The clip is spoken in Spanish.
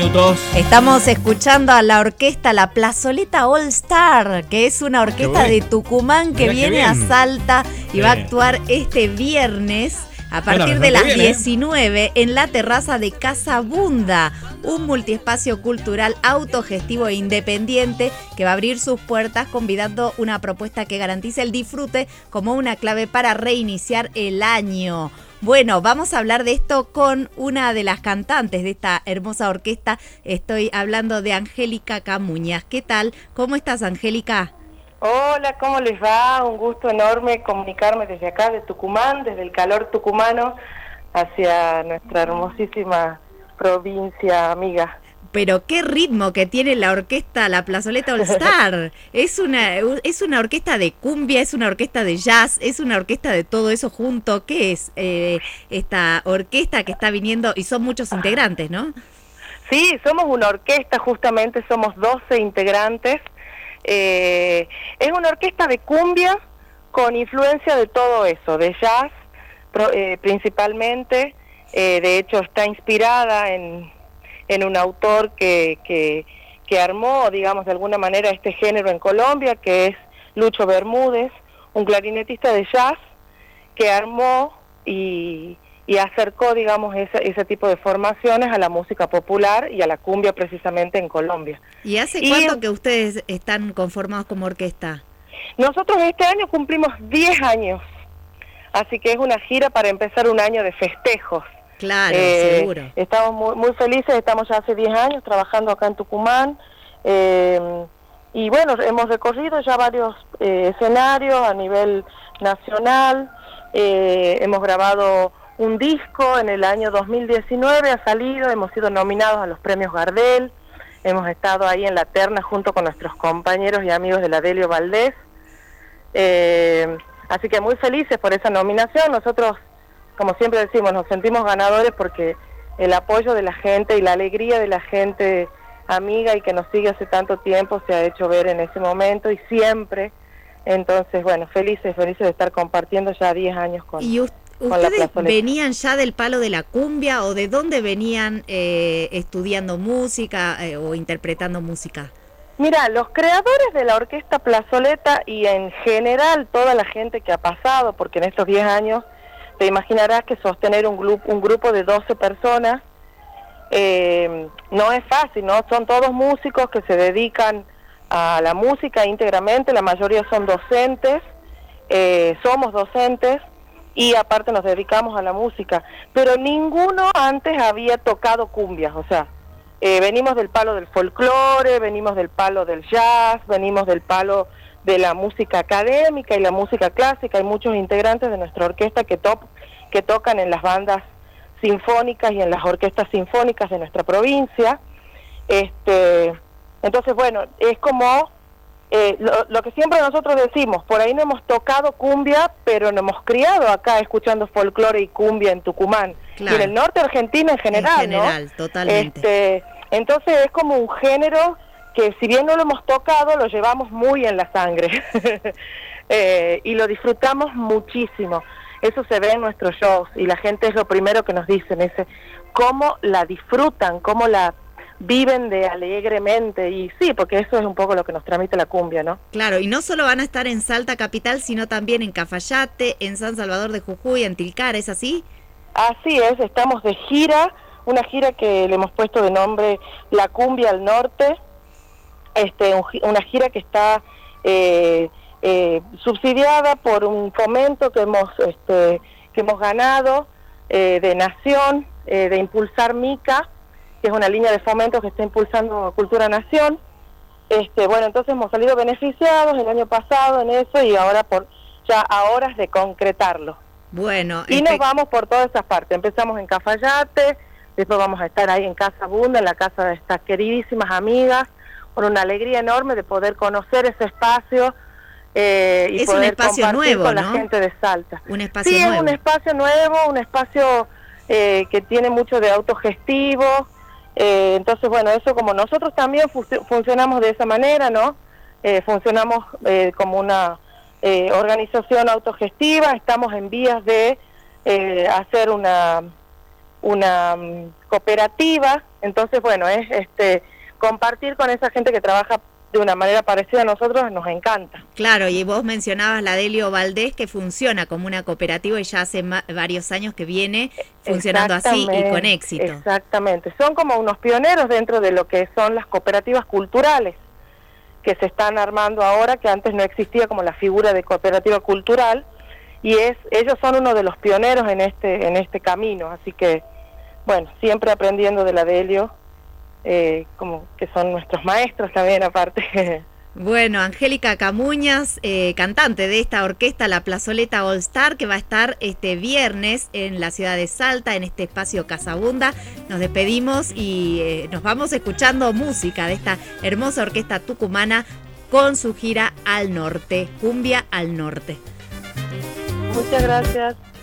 minutos. Estamos escuchando a la orquesta La Plazoleta All Star, que es una orquesta de Tucumán que viene a Salta y va a actuar este viernes a partir de las 19 en la terraza de Casa Bunda, un multiespacio cultural autogestivo e independiente que va a abrir sus puertas convidando una propuesta que garantiza el disfrute como una clave para reiniciar el año. Bueno, vamos a hablar de esto con una de las cantantes de esta hermosa orquesta. Estoy hablando de Angélica Camuñas. ¿Qué tal? ¿Cómo estás, Angélica? Hola, ¿cómo les va? Un gusto enorme comunicarme desde acá, de Tucumán, desde el calor tucumano, hacia nuestra hermosísima provincia amiga. Pero qué ritmo que tiene la orquesta La Plazoleta All Star. Es una orquesta de cumbia, es una orquesta de jazz, es una orquesta de todo eso junto. ¿Qué es esta orquesta que está viniendo? Y son muchos integrantes, ¿no? Sí, somos una orquesta, justamente somos 12 integrantes. Es una orquesta de cumbia con influencia de todo eso, de jazz principalmente. De hecho está inspirada en un autor que armó, digamos, de alguna manera este género en Colombia, que es Lucho Bermúdez, un clarinetista de jazz que armó y acercó, digamos, ese tipo de formaciones a la música popular y a la cumbia precisamente en Colombia. ¿Y hace cuánto que ustedes están conformados como orquesta? Nosotros este año cumplimos 10 años, así que es una gira para empezar un año de festejos. Claro, seguro. Estamos muy felices, estamos ya hace 10 años trabajando acá en Tucumán, y bueno, hemos recorrido ya varios escenarios a nivel nacional, hemos grabado un disco en el año 2019, ha salido, hemos sido nominados a los premios Gardel, hemos estado ahí en la terna junto con nuestros compañeros y amigos de la Delio Valdés, así que muy felices por esa nominación. Nosotros, como siempre decimos, nos sentimos ganadores porque el apoyo de la gente y la alegría de la gente amiga y que nos sigue hace tanto tiempo se ha hecho ver en ese momento y siempre. Entonces, bueno, felices de estar compartiendo ya 10 años con ¿Ustedes venían ya del palo de la cumbia o de dónde venían estudiando música o interpretando música? Mira, los creadores de la Orquesta Plazoleta y en general toda la gente que ha pasado, porque en estos 10 años te imaginarás que sostener un grupo de 12 personas no es fácil, ¿no? Son todos músicos que se dedican a la música íntegramente, la mayoría son docentes, somos docentes y aparte nos dedicamos a la música, pero ninguno antes había tocado cumbias, o sea, venimos del palo del folclore, venimos del palo del jazz, venimos del palo de la música académica y la música clásica. Hay muchos integrantes de nuestra orquesta que tocan en las bandas sinfónicas y en las orquestas sinfónicas de nuestra provincia. Entonces, bueno, es como lo que siempre nosotros decimos, por ahí no hemos tocado cumbia, pero nos hemos criado acá escuchando folclore y cumbia en Tucumán, claro, y en el norte argentino en general, ¿no? Totalmente. Entonces es como un género que si bien no lo hemos tocado, lo llevamos muy en la sangre y lo disfrutamos muchísimo. Eso se ve en nuestros shows y la gente es lo primero que nos dicen, cómo la disfrutan, cómo la viven de alegremente, y sí, porque eso es un poco lo que nos transmite la cumbia, ¿no? Claro, y no solo van a estar en Salta capital, sino también en Cafayate, en San Salvador de Jujuy, en Tilcara, ¿es así? Así es, estamos de gira, una gira que le hemos puesto de nombre La Cumbia al Norte, una gira que está subsidiada por un fomento que hemos ganado de Nación, de Impulsar Mica, que es una línea de fomento que está impulsando Cultura Nación. Bueno, entonces hemos salido beneficiados el año pasado en eso y ahora ya a horas de concretarlo. Bueno, y nos vamos por todas esas partes. Empezamos en Cafayate, después vamos a estar ahí en Casa Bunda, en la casa de estas queridísimas amigas, con una alegría enorme de poder conocer ese espacio y es poder un espacio compartir nuevo, con ¿no? la gente de Salta. Un espacio nuevo. Sí, es un espacio nuevo, un espacio que tiene mucho de autogestivo. Entonces, bueno, eso como nosotros también funcionamos de esa manera, ¿no? Funcionamos como una organización autogestiva, estamos en vías de hacer una cooperativa Entonces, bueno, es compartir con esa gente que trabaja de una manera parecida a nosotros, nos encanta. Claro, y vos mencionabas la Delio Valdés, que funciona como una cooperativa y ya hace varios años que viene funcionando así y con éxito. Exactamente, son como unos pioneros dentro de lo que son las cooperativas culturales que se están armando ahora, que antes no existía como la figura de cooperativa cultural, y ellos son uno de los pioneros en este camino, así que, bueno, siempre aprendiendo de la Delio, como que son nuestros maestros también aparte. Bueno, Angélica Camuñas, cantante de esta orquesta La Plazoleta All Star, que va a estar este viernes en la ciudad de Salta, en este espacio Casabunda. Nos despedimos y nos vamos escuchando música de esta hermosa orquesta tucumana con su gira al norte, Cumbia al Norte. Muchas gracias.